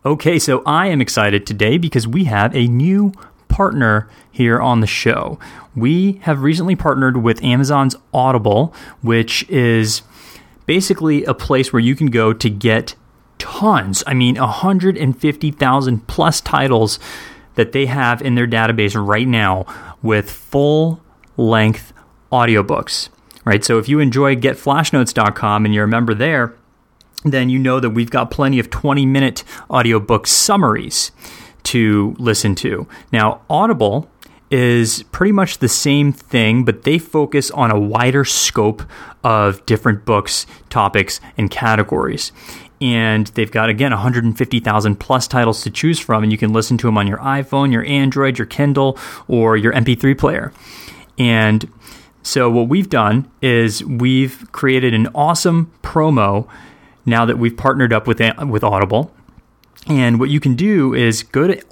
Okay, so I am excited today because we have a new partner here on the show. We have recently partnered with Amazon's Audible, which is basically a place where you can go to get tons, 150,000 plus titles that they have in their database right now with full-length audiobooks, right? So if you enjoy getflashnotes.com and you're a member there, then you know that we've got plenty of 20-minute audiobook summaries to listen to. Now, Audible is pretty much the same thing, but they focus on a wider scope of different books, topics, and categories. And they've got, again, 150,000 plus titles to choose from, and you can listen to them on your iPhone, your Android, your Kindle, or your MP3 player. And so what we've done is we've created an awesome promo now that we've partnered up with Audible. And what you can do is go to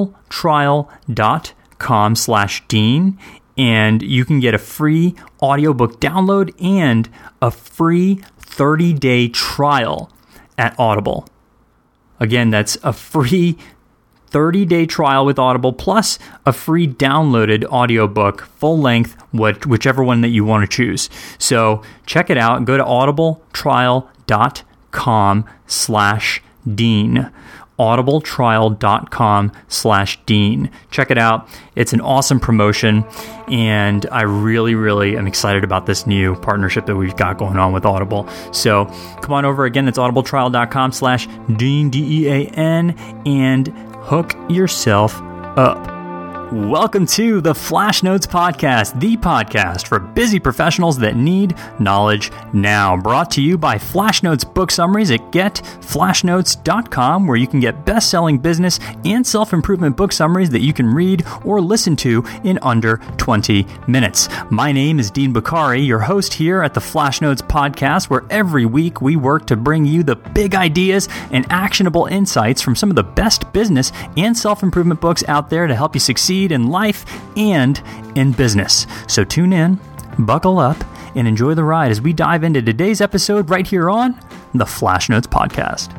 audibletrial.com/Dean, and you can get a free audiobook download and a free 30-day trial at Audible. Again, that's a free 30-day trial with Audible plus a free downloaded audiobook, full length, whichever one that you want to choose. So check it out. Go to audibletrial.com/Dean. audibletrial.com/Dean. Check it out. It's an awesome promotion, and I really am excited about this new partnership that we've got going on with Audible. So come on over again. It's audibletrial.com/Dean, DEAN, and hook yourself up. Welcome to the Flash Notes Podcast, the podcast for busy professionals that need knowledge now. Brought to you by Flash Notes book summaries at getflashnotes.com, where you can get best-selling business and self-improvement book summaries that you can read or listen to in under 20 minutes. My name is Dean Bukhari, your host here at the Flash Notes Podcast, where every week we work to bring you the big ideas and actionable insights from some of the best business and self-improvement books out there to help you succeed in life and in business. So tune in, buckle up, and enjoy the ride as we dive into today's episode right here on the Flash Notes Podcast.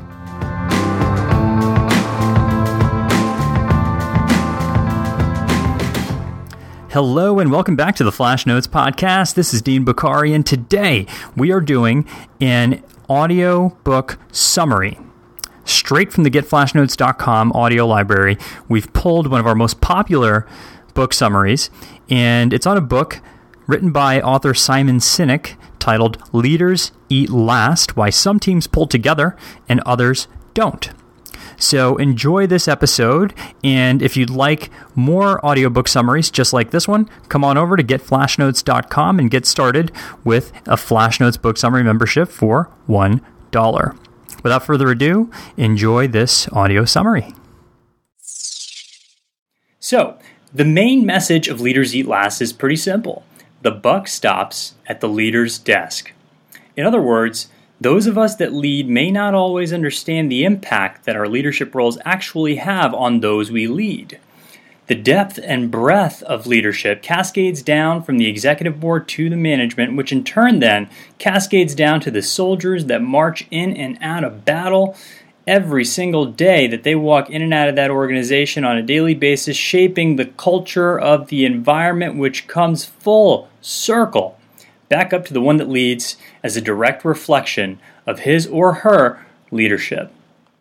Hello and welcome back to the Flash Notes Podcast. This is Dean Bukhari, and today we are doing an audiobook summary. Straight from the getflashnotes.com audio library, we've pulled one of our most popular book summaries, and it's on a book written by author Simon Sinek titled Leaders Eat Last: Why Some Teams Pull Together and Others Don't. So enjoy this episode, and if you'd like more audiobook summaries just like this one, come on over to getflashnotes.com and get started with a Flash Notes book summary membership for $1. Without further ado, enjoy this audio summary. So, the main message of Leaders Eat Last is pretty simple. The buck stops at the leader's desk. In other words, those of us that lead may not always understand the impact that our leadership roles actually have on those we lead. The depth and breadth of leadership cascades down from the executive board to the management, which in turn then cascades down to the soldiers that march in and out of battle every single day that they walk in and out of that organization on a daily basis, shaping the culture of the environment, which comes full circle back up to the one that leads as a direct reflection of his or her leadership.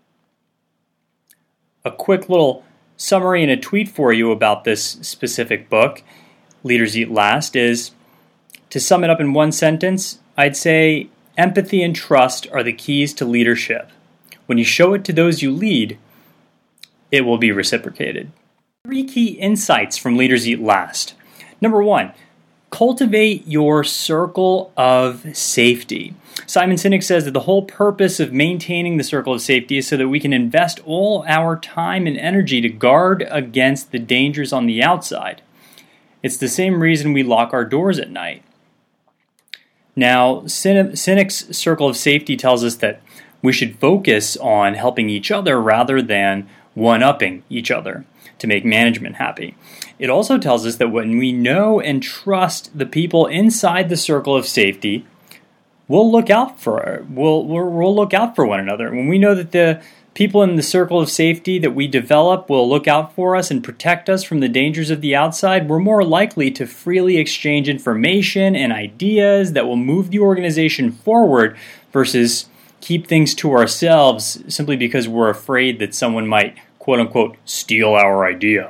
A quick little summary and a tweet for you about this specific book, Leaders Eat Last, is, to sum it up in one sentence, I'd say empathy and trust are the keys to leadership. When you show it to those you lead, it will be reciprocated. 3 key insights from Leaders Eat Last. Number 1, cultivate your circle of safety. Simon Sinek says that the whole purpose of maintaining the circle of safety is so that we can invest all our time and energy to guard against the dangers on the outside. It's the same reason we lock our doors at night. Now, Sinek's circle of safety tells us that we should focus on helping each other rather than one-upping each other to make management happy. It also tells us that when we know and trust the people inside the circle of safety, we'll look out for one another. When we know that the People in the circle of safety that we develop will look out for us and protect us from the dangers of the outside. We're more likely to freely exchange information and ideas that will move the organization forward versus keep things to ourselves simply because we're afraid that someone might, quote unquote, steal our idea.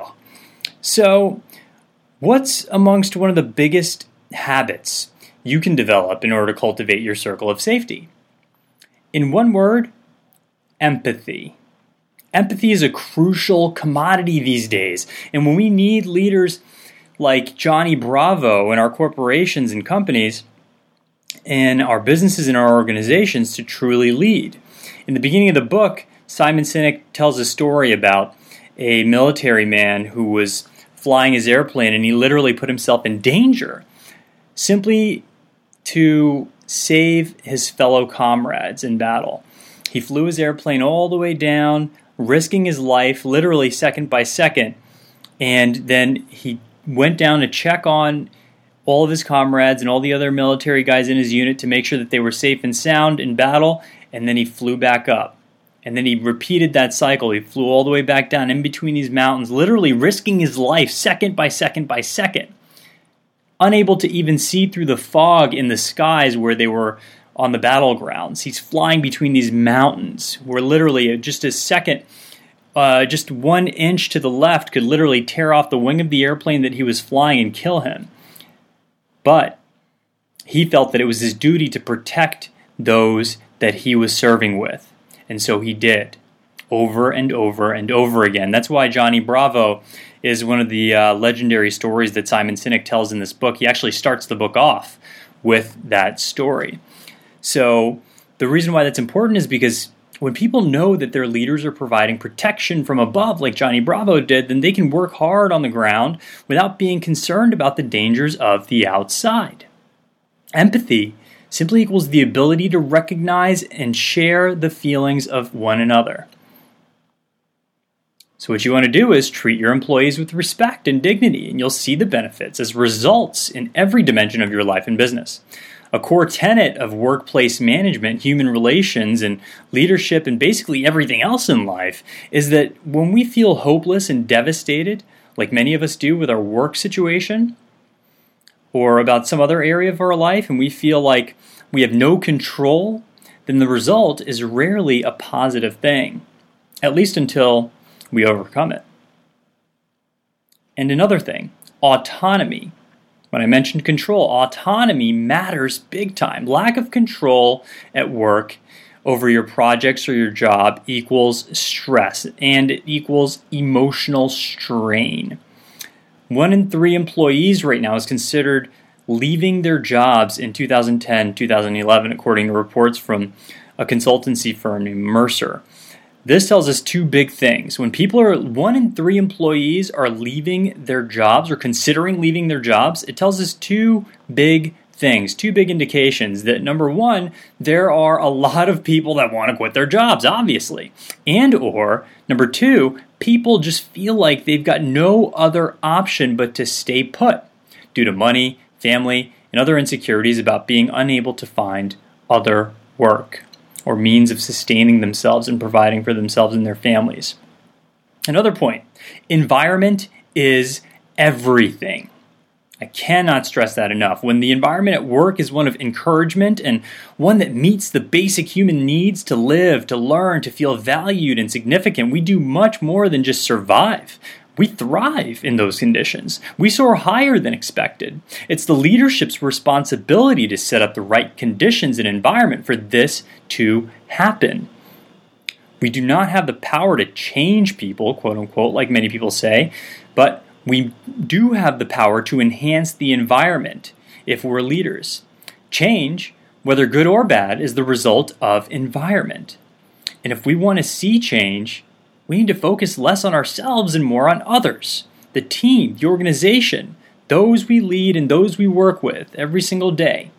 So, what's amongst one of the biggest habits you can develop in order to cultivate your circle of safety? In one word, empathy. Empathy is a crucial commodity these days. And when we need leaders like Johnny Bravo in our corporations and companies, and our businesses and our organizations to truly lead. In the beginning of the book, Simon Sinek tells a story about a military man who was flying his airplane and he literally put himself in danger simply to save his fellow comrades in battle. He flew his airplane all the way down, risking his life literally second by second, and then he went down to check on all of his comrades and all the other military guys in his unit to make sure that they were safe and sound in battle, and then he flew back up. And then he repeated that cycle. He flew all the way back down in between these mountains, literally risking his life second by second by second, unable to even see through the fog in the skies where they were on the battlegrounds. He's flying between these mountains where literally just a second, just 1 inch to the left could literally tear off the wing of the airplane that he was flying and kill him. But he felt that it was his duty to protect those that he was serving with. And so he did, over and over and over again. That's why Johnny Bravo is one of the legendary stories that Simon Sinek tells in this book. He actually starts the book off with that story. So the reason why that's important is because when people know that their leaders are providing protection from above, like Johnny Bravo did, then they can work hard on the ground without being concerned about the dangers of the outside. Empathy simply equals the ability to recognize and share the feelings of one another. So what you want to do is treat your employees with respect and dignity, and you'll see the benefits as results in every dimension of your life and business. A core tenet of workplace management, human relations, and leadership, and basically everything else in life is that when we feel hopeless and devastated, like many of us do with our work situation, or about some other area of our life, and we feel like we have no control, then the result is rarely a positive thing, at least until we overcome it. And another thing, autonomy. When I mentioned control, autonomy matters big time. Lack of control at work over your projects or your job equals stress, and it equals emotional strain. 1 in 3 employees right now is considered leaving their jobs in 2010, 2011, according to reports from a consultancy firm named Mercer. This tells us 2 big things. When 1 in 3 employees are leaving their jobs or considering leaving their jobs, it tells us 2 big things, 2 big indications that, number 1, there are a lot of people that want to quit their jobs, obviously. And or, number 2, people just feel like they've got no other option but to stay put due to money, family, and other insecurities about being unable to find other work or means of sustaining themselves and providing for themselves and their families. Another point, environment is everything. I cannot stress that enough. When the environment at work is one of encouragement and one that meets the basic human needs to live, to learn, to feel valued and significant, we do much more than just survive. We thrive in those conditions. We soar higher than expected. It's the leadership's responsibility to set up the right conditions and environment for this to happen. We do not have the power to change people, quote unquote, like many people say, but we do have the power to enhance the environment if we're leaders. Change, whether good or bad, is the result of environment. And if we want to see change, we need to focus less on ourselves and more on others, the team, the organization, those we lead and those we work with every single day.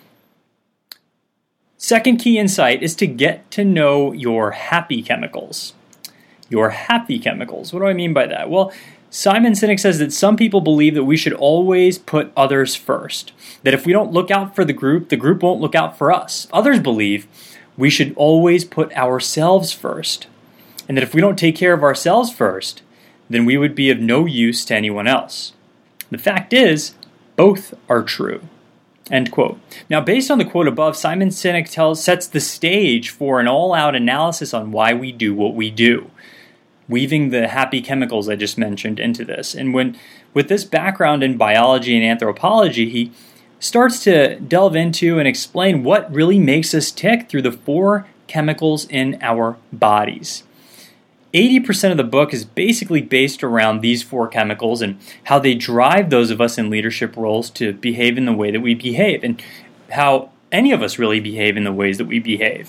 Second key insight is to get to know your happy chemicals. Your happy chemicals. What do I mean by that? Well, Simon Sinek says that some people believe that we should always put others first. That if we don't look out for the group won't look out for us. Others believe we should always put ourselves first. and that if we don't take care of ourselves first, then we would be of no use to anyone else. The fact is, both are true. End quote. Now, based on the quote above, Simon Sinek sets the stage for an all-out analysis on why we do what we do, weaving the happy chemicals I just mentioned into this. And with this background in biology and anthropology, he starts to delve into and explain what really makes us tick through the 4 chemicals in our bodies. 80% of the book is basically based around these 4 chemicals and how they drive those of us in leadership roles to behave in the way that we behave, and how any of us really behave in the ways that we behave.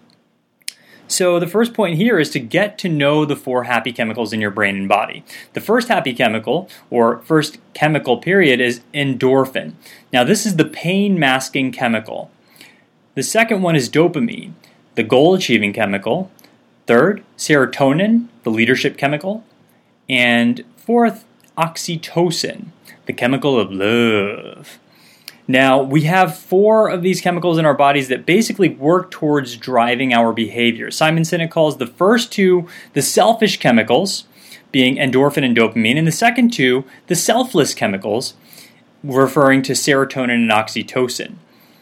So the first point here is to get to know the 4 happy chemicals in your brain and body. The first happy chemical, or first chemical period, is endorphin. Now this is the pain-masking chemical. The second one is dopamine, the goal-achieving chemical. Third, serotonin, the leadership chemical. And fourth, oxytocin, the chemical of love. Now, we have 4 of these chemicals in our bodies that basically work towards driving our behavior. Simon Sinek calls the first 2 the selfish chemicals, being endorphin and dopamine, and the second 2 the selfless chemicals, referring to serotonin and oxytocin.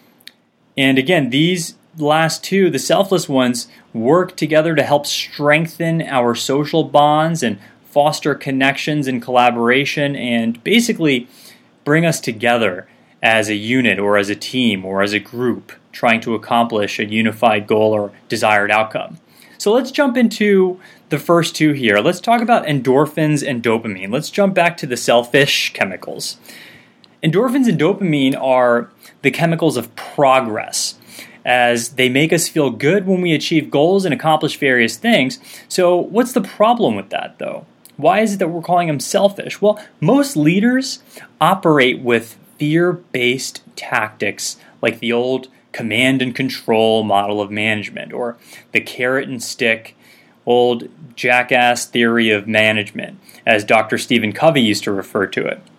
And again, these last 2, the selfless ones, work together to help strengthen our social bonds and foster connections and collaboration, and basically bring us together as a unit or as a team or as a group trying to accomplish a unified goal or desired outcome. So let's jump into the first 2 here. Let's talk about endorphins and dopamine. Let's jump back to the selfish chemicals. Endorphins and dopamine are the chemicals of progress, as they make us feel good when we achieve goals and accomplish various things. So what's the problem with that, though? Why is it that we're calling them selfish? Well, most leaders operate with fear-based tactics like the old command and control model of management, or the carrot and stick, old jackass theory of management, as Dr. Stephen Covey used to refer to it.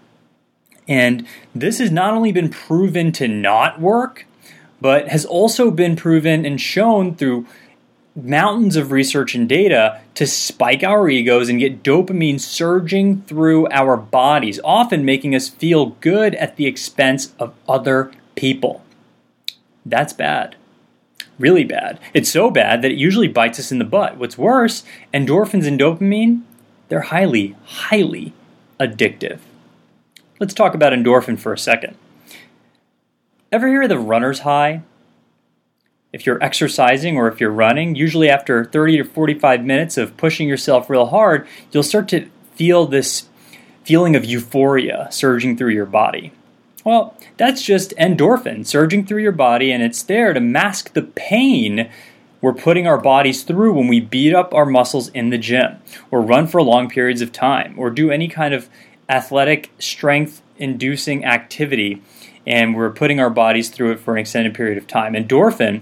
And this has not only been proven to not work, but has also been proven and shown through mountains of research and data to spike our egos and get dopamine surging through our bodies, often making us feel good at the expense of other people. That's bad. Really bad. It's so bad that it usually bites us in the butt. What's worse, endorphins and dopamine, they're highly, highly addictive. Let's talk about endorphin for a second. Ever hear of the runner's high? If you're exercising or if you're running, usually after 30 to 45 minutes of pushing yourself real hard, you'll start to feel this feeling of euphoria surging through your body. Well, that's just endorphin surging through your body, and it's there to mask the pain we're putting our bodies through when we beat up our muscles in the gym, or run for long periods of time, or do any kind of athletic strength-inducing activity, and we're putting our bodies through it for an extended period of time. Endorphin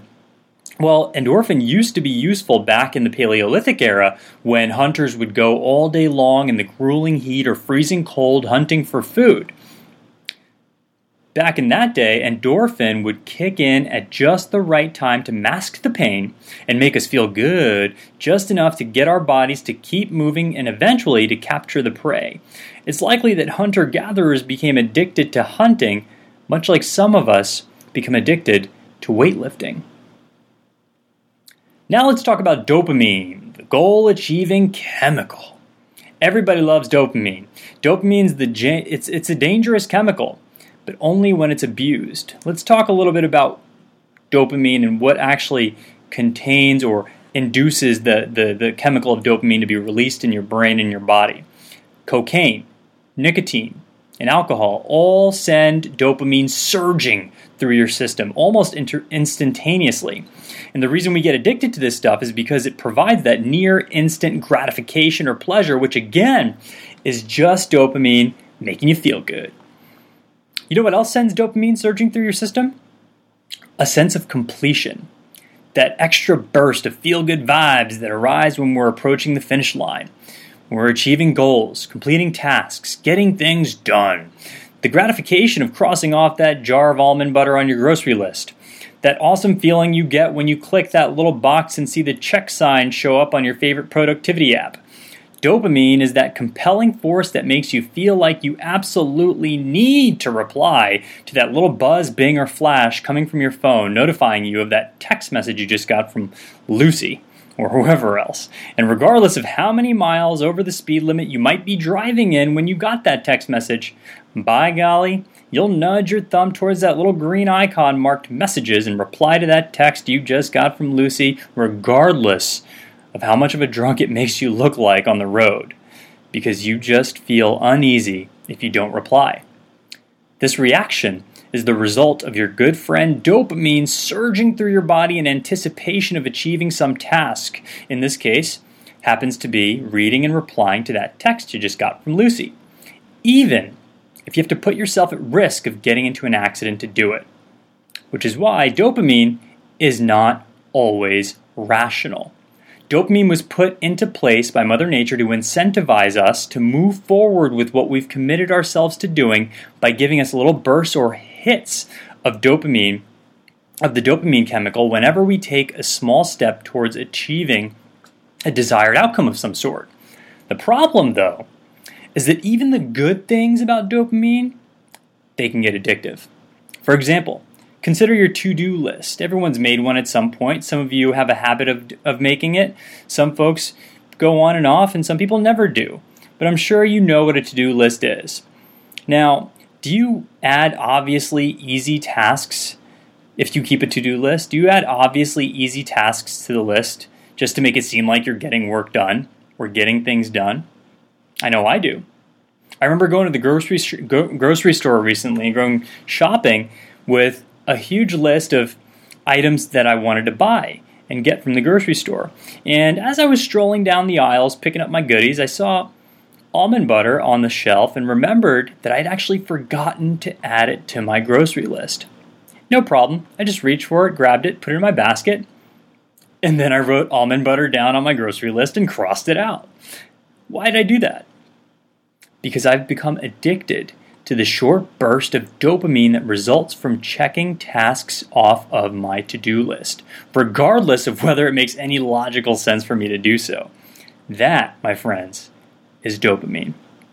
used to be useful back in the Paleolithic era when hunters would go all day long in the grueling heat or freezing cold hunting for food. Back in that day, endorphin would kick in at just the right time to mask the pain and make us feel good, just enough to get our bodies to keep moving and eventually to capture the prey. It's likely that hunter-gatherers became addicted to hunting, much like some of us become addicted to weightlifting. Now let's talk about dopamine, the goal-achieving chemical. Everybody loves dopamine. Dopamine's it's a dangerous chemical, but only when it's abused. Let's talk a little bit about dopamine and what actually contains or induces the chemical of dopamine to be released in your brain and your body. Cocaine, nicotine, and alcohol all send dopamine surging through your system almost instantaneously. And the reason we get addicted to this stuff is because it provides that near instant gratification or pleasure, which again is just dopamine making you feel good. You know what else sends dopamine surging through your system? A sense of completion. That extra burst of feel-good vibes that arise when we're approaching the finish line. We're achieving goals, completing tasks, getting things done. The gratification of crossing off that jar of almond butter on your grocery list. That awesome feeling you get when you click that little box and see the check sign show up on your favorite productivity app. Dopamine is that compelling force that makes you feel like you absolutely need to reply to that little buzz, bing, or flash coming from your phone notifying you of that text message you just got from Lucy or whoever else. And regardless of how many miles over the speed limit you might be driving in when you got that text message, by golly, you'll nudge your thumb towards that little green icon marked messages and reply to that text you just got from Lucy, regardless of how much of a drunk it makes you look like on the road, because you just feel uneasy if you don't reply. This reaction is the result of your good friend dopamine surging through your body in anticipation of achieving some task. In this case, happens to be reading and replying to that text you just got from Lucy, even if you have to put yourself at risk of getting into an accident to do it. Which is why dopamine is not always rational. Dopamine was put into place by Mother Nature to incentivize us to move forward with what we've committed ourselves to doing by giving us little bursts or hits of dopamine, of the dopamine chemical, whenever we take a small step towards achieving a desired outcome of some sort. The problem, though, is that even the good things about dopamine, they can get addictive. For example, consider your to-do list. Everyone's made one at some point. Some of you have a habit of making it. Some folks go on and off, and some people never do. But I'm sure you know what a to-do list is. Now, do you add obviously easy tasks if you keep a to-do list? Do you add obviously easy tasks to the list just to make it seem like you're getting work done or getting things done? I know I do. I remember going to the grocery store recently and going shopping with a huge list of items that I wanted to buy and get from the grocery store. And as I was strolling down the aisles picking up my goodies, I saw almond butter on the shelf and remembered that I'd actually forgotten to add it to my grocery list. No problem. I just reached for it, grabbed it, put it in my basket, and then I wrote almond butter down on my grocery list and crossed it out. Why did I do that? Because I've become addicted to the short burst of dopamine that results from checking tasks off of my to-do list, regardless of whether it makes any logical sense for me to do so. That, my friends, is dopamine.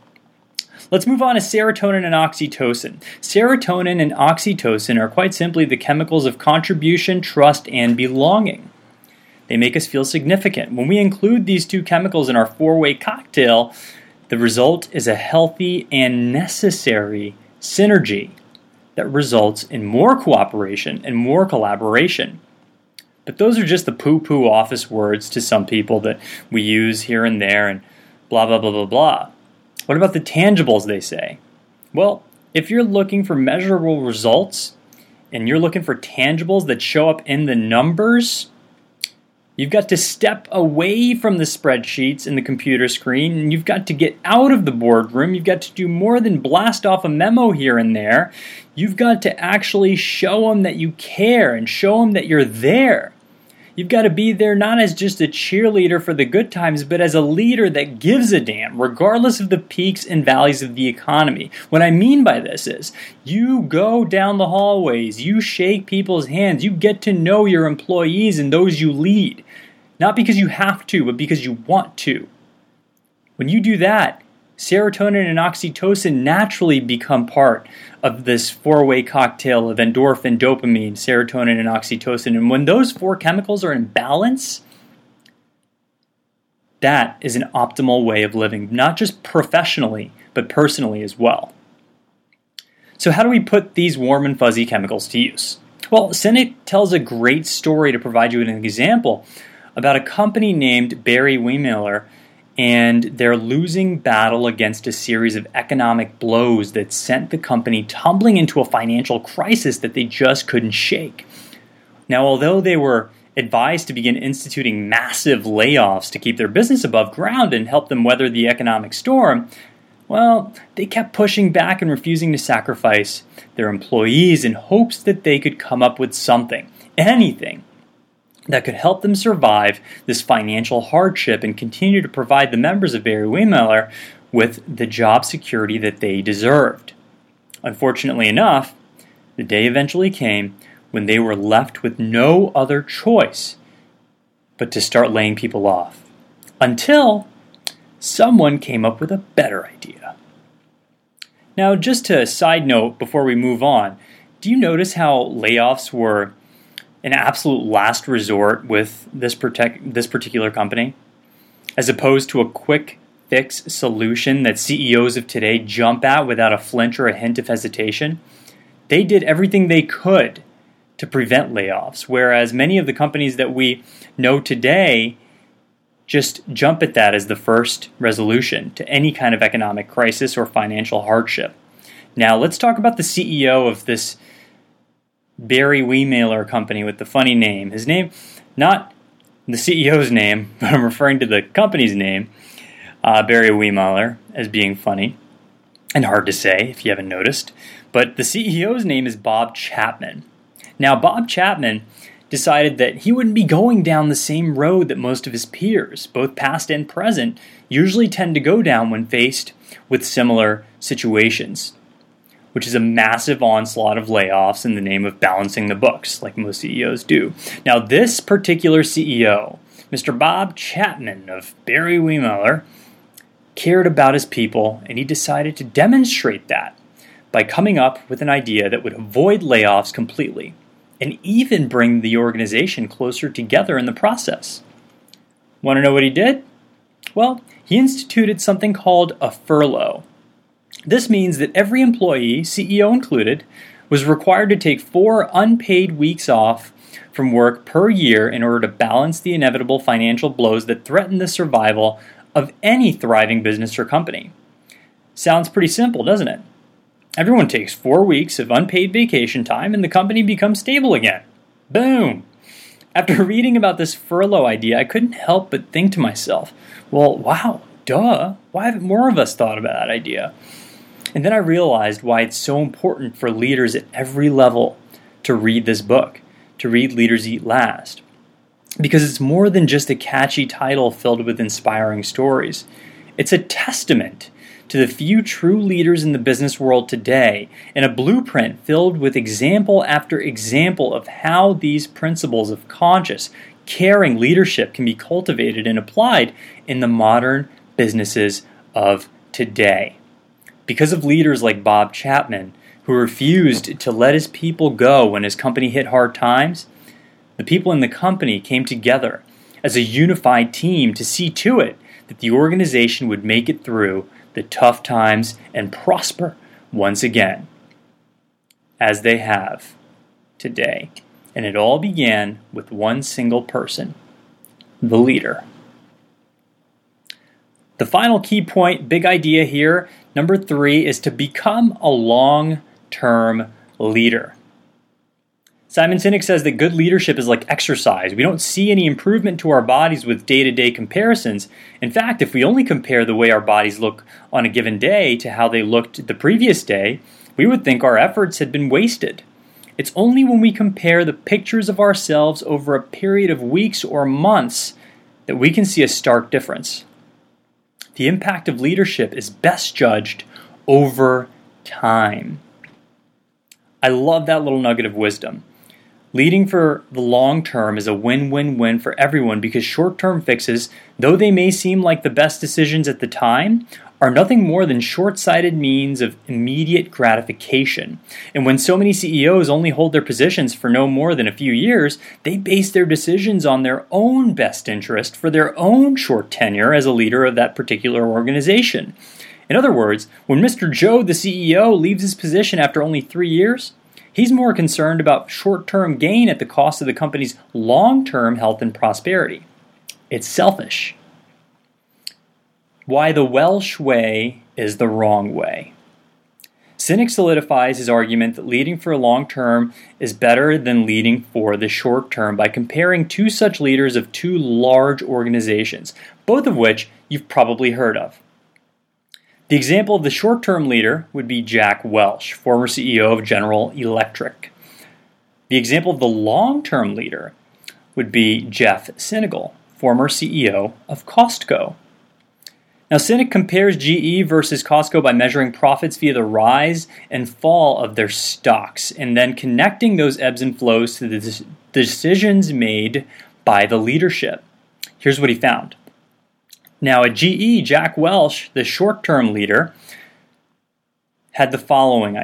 Let's move on to serotonin and oxytocin. Serotonin and oxytocin are quite simply the chemicals of contribution, trust, and belonging. They make us feel significant. When we include these two chemicals in our four-way cocktail, the result is a healthy and necessary synergy that results in more cooperation and more collaboration. But those are just the poo-poo office words to some people that we use here and there and blah, blah, blah, blah, blah. What about the tangibles, they say? Well, if you're looking for measurable results and you're looking for tangibles that show up in the numbers, you've got to step away from the spreadsheets and the computer screen, and you've got to get out of the boardroom. You've got to do more than blast off a memo here and there. You've got to actually show them that you care and show them that you're there. You've got to be there not as just a cheerleader for the good times, but as a leader that gives a damn, regardless of the peaks and valleys of the economy. What I mean by this is, you go down the hallways, you shake people's hands, you get to know your employees and those you lead. Not because you have to, but because you want to. When you do that, serotonin and oxytocin naturally become part of this four-way cocktail of endorphin, dopamine, serotonin, and oxytocin. And when those four chemicals are in balance, that is an optimal way of living, not just professionally, but personally as well. So how do we put these warm and fuzzy chemicals to use? Well, Sinek tells a great story to provide you with an example about a company named Barry-Wehmiller and their losing battle against a series of economic blows that sent the company tumbling into a financial crisis that they just couldn't shake. Now, although they were advised to begin instituting massive layoffs to keep their business above ground and help them weather the economic storm, well, they kept pushing back and refusing to sacrifice their employees in hopes that they could come up with something, anything, that could help them survive this financial hardship and continue to provide the members of Barry-Wehmiller with the job security that they deserved. Unfortunately enough, the day eventually came when they were left with no other choice but to start laying people off. Until someone came up with a better idea. Now, just a side note before we move on, do you notice how layoffs were an absolute last resort with this particular company? As opposed to a quick fix solution that CEOs of today jump at without a flinch or a hint of hesitation, they did everything they could to prevent layoffs, whereas many of the companies that we know today just jump at that as the first resolution to any kind of economic crisis or financial hardship. Now, let's talk about the CEO of this Barry Wehmiller company with the funny name. His name, not the CEO's name, but I'm referring to the company's name, Barry Wehmiller, as being funny and hard to say if you haven't noticed. But the CEO's name is Bob Chapman. Now, Bob Chapman decided that he wouldn't be going down the same road that most of his peers, both past and present, usually tend to go down when faced with similar situations, which is a massive onslaught of layoffs in the name of balancing the books, like most CEOs do. Now, this particular CEO, Mr. Bob Chapman of Barry Wehmiller, cared about his people, and he decided to demonstrate that by coming up with an idea that would avoid layoffs completely and even bring the organization closer together in the process. Want to know what he did? Well, he instituted something called a furlough. This means that every employee, CEO included, was required to take 4 unpaid weeks off from work per year in order to balance the inevitable financial blows that threaten the survival of any thriving business or company. Sounds pretty simple, doesn't it? Everyone takes 4 weeks of unpaid vacation time and the company becomes stable again. Boom! After reading about this furlough idea, I couldn't help but think to myself, well, wow, duh, why haven't more of us thought about that idea? And then I realized why it's so important for leaders at every level to read this book, to read Leaders Eat Last. Because it's more than just a catchy title filled with inspiring stories. It's a testament to the few true leaders in the business world today, and a blueprint filled with example after example of how these principles of conscious, caring leadership can be cultivated and applied in the modern businesses of today. Because of leaders like Bob Chapman, who refused to let his people go when his company hit hard times, the people in the company came together as a unified team to see to it that the organization would make it through the tough times and prosper once again, as they have today. And it all began with one single person, the leader. The final key point, big idea here, number 3, is to become a long-term leader. Simon Sinek says that good leadership is like exercise. We don't see any improvement to our bodies with day-to-day comparisons. In fact, if we only compare the way our bodies look on a given day to how they looked the previous day, we would think our efforts had been wasted. It's only when we compare the pictures of ourselves over a period of weeks or months that we can see a stark difference. The impact of leadership is best judged over time. I love that little nugget of wisdom. Leading for the long term is a win-win-win for everyone because short-term fixes, though they may seem like the best decisions at the time, are nothing more than short-sighted means of immediate gratification. And when so many CEOs only hold their positions for no more than a few years, they base their decisions on their own best interest for their own short tenure as a leader of that particular organization. In other words, when Mr. Joe, the CEO, leaves his position after only 3 years, he's more concerned about short-term gain at the cost of the company's long-term health and prosperity. It's selfish. Why the Welsh way is the wrong way. Sinek solidifies his argument that leading for a long term is better than leading for the short term by comparing 2 such leaders of 2 large organizations, both of which you've probably heard of. The example of the short-term leader would be Jack Welch, former CEO of General Electric. The example of the long-term leader would be Jeff Sinegal, former CEO of Costco. Now, Sinek compares GE versus Costco by measuring profits via the rise and fall of their stocks, and then connecting those ebbs and flows to the decisions made by the leadership. Here's what he found. Now, at GE, Jack Welch, the short-term leader, had the following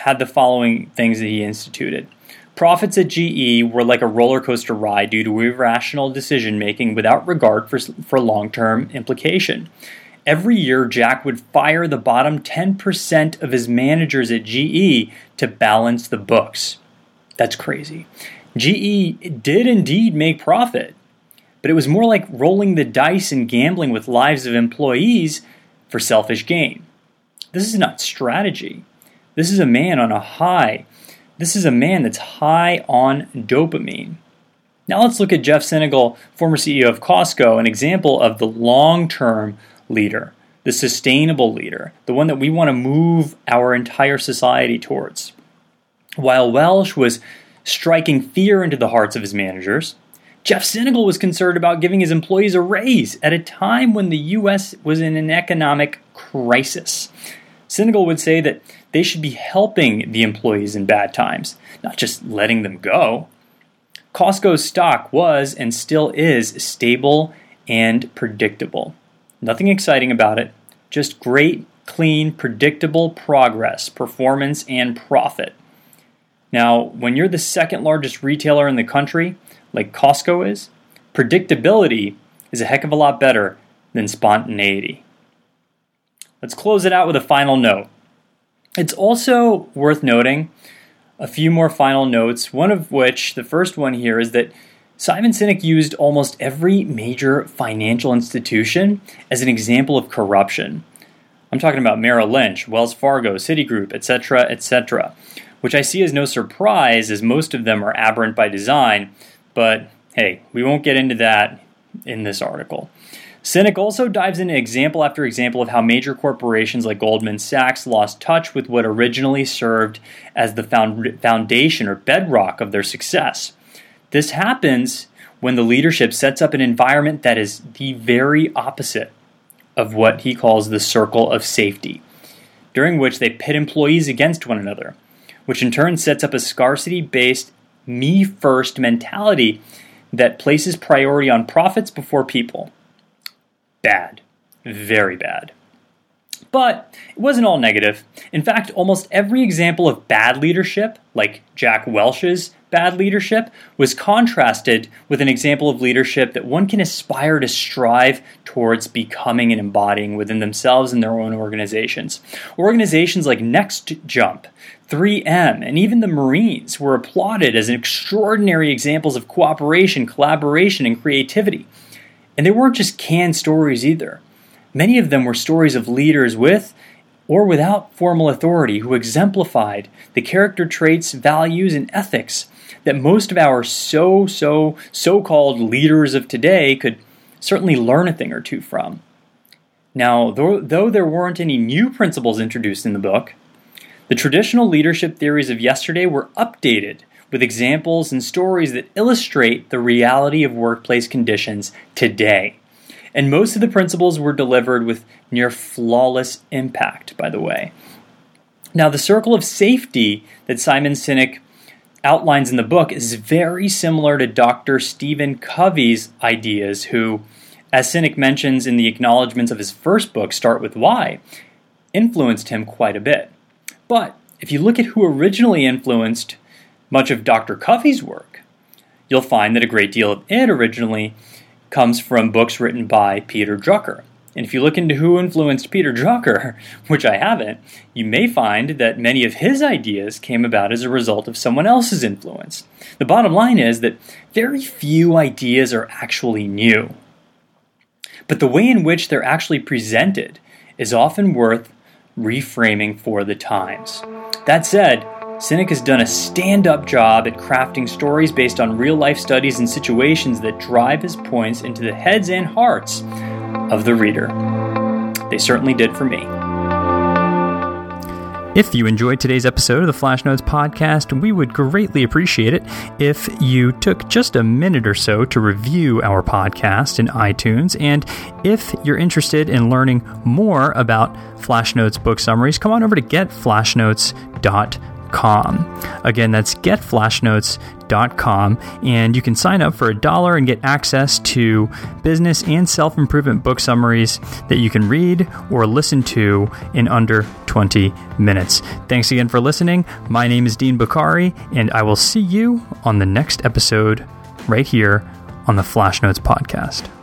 things that he instituted. Profits at GE were like a roller coaster ride due to irrational decision-making without regard for long-term implication. Every year, Jack would fire the bottom 10% of his managers at GE to balance the books. That's crazy. GE did indeed make profit, but it was more like rolling the dice and gambling with lives of employees for selfish gain. This is not strategy. This is a man on a high. This is a man that's high on dopamine. Now let's look at Jeff Sinegal, former CEO of Costco, an example of the long-term leader, the sustainable leader, the one that we want to move our entire society towards. While Welch was striking fear into the hearts of his managers, Jeff Sinegal was concerned about giving his employees a raise at a time when the U.S. was in an economic crisis. Sinegal would say that they should be helping the employees in bad times, not just letting them go. Costco's stock was and still is stable and predictable. Nothing exciting about it, just great, clean, predictable progress, performance, and profit. Now, when you're the second largest retailer in the country, like Costco is, predictability is a heck of a lot better than spontaneity. Let's close it out with a final note. It's also worth noting a few more final notes, one of which, the first one here, is that Simon Sinek used almost every major financial institution as an example of corruption. I'm talking about Merrill Lynch, Wells Fargo, Citigroup, etc., which I see as no surprise as most of them are aberrant by design, but hey, we won't get into that in this article. Sinek also dives into example after example of how major corporations like Goldman Sachs lost touch with what originally served as the foundation or bedrock of their success. This happens when the leadership sets up an environment that is the very opposite of what he calls the circle of safety, during which they pit employees against one another, which in turn sets up a scarcity-based, me-first mentality that places priority on profits before people. Bad. Very bad. But it wasn't all negative. In fact, almost every example of bad leadership, like Jack Welch's bad leadership, was contrasted with an example of leadership that one can aspire to strive towards becoming and embodying within themselves and their own organizations. Organizations like NextJump, 3M, and even the Marines were applauded as extraordinary examples of cooperation, collaboration, and creativity. And they weren't just canned stories either. Many of them were stories of leaders with or without formal authority who exemplified the character traits, values, and ethics that most of our so-called leaders of today could certainly learn a thing or two from. Now, though there weren't any new principles introduced in the book, the traditional leadership theories of yesterday were updated with examples and stories that illustrate the reality of workplace conditions today. And most of the principles were delivered with near flawless impact, by the way. Now, the circle of safety that Simon Sinek outlines in the book is very similar to Dr. Stephen Covey's ideas, who, as Sinek mentions in the acknowledgments of his first book, Start With Why, influenced him quite a bit. But if you look at who originally influenced much of Dr. Covey's work, you'll find that a great deal of it originally comes from books written by Peter Drucker. And if you look into who influenced Peter Drucker, which I haven't, you may find that many of his ideas came about as a result of someone else's influence. The bottom line is that very few ideas are actually new. But the way in which they're actually presented is often worth reframing for the times. That said, Sinek has done a stand-up job at crafting stories based on real-life studies and situations that drive his points into the heads and hearts of the reader. They certainly did for me. If you enjoyed today's episode of the Flash Notes podcast, we would greatly appreciate it if you took just a minute or so to review our podcast in iTunes. And if you're interested in learning more about Flash Notes book summaries, come on over to getflashnotes.com. Again, that's getflashnotes.com, and you can sign up for $1 and get access to business and self-improvement book summaries that you can read or listen to in under 20 minutes. Thanks again for listening. My name is Dean Bukhari, and I will see you on the next episode right here on the Flash Notes podcast.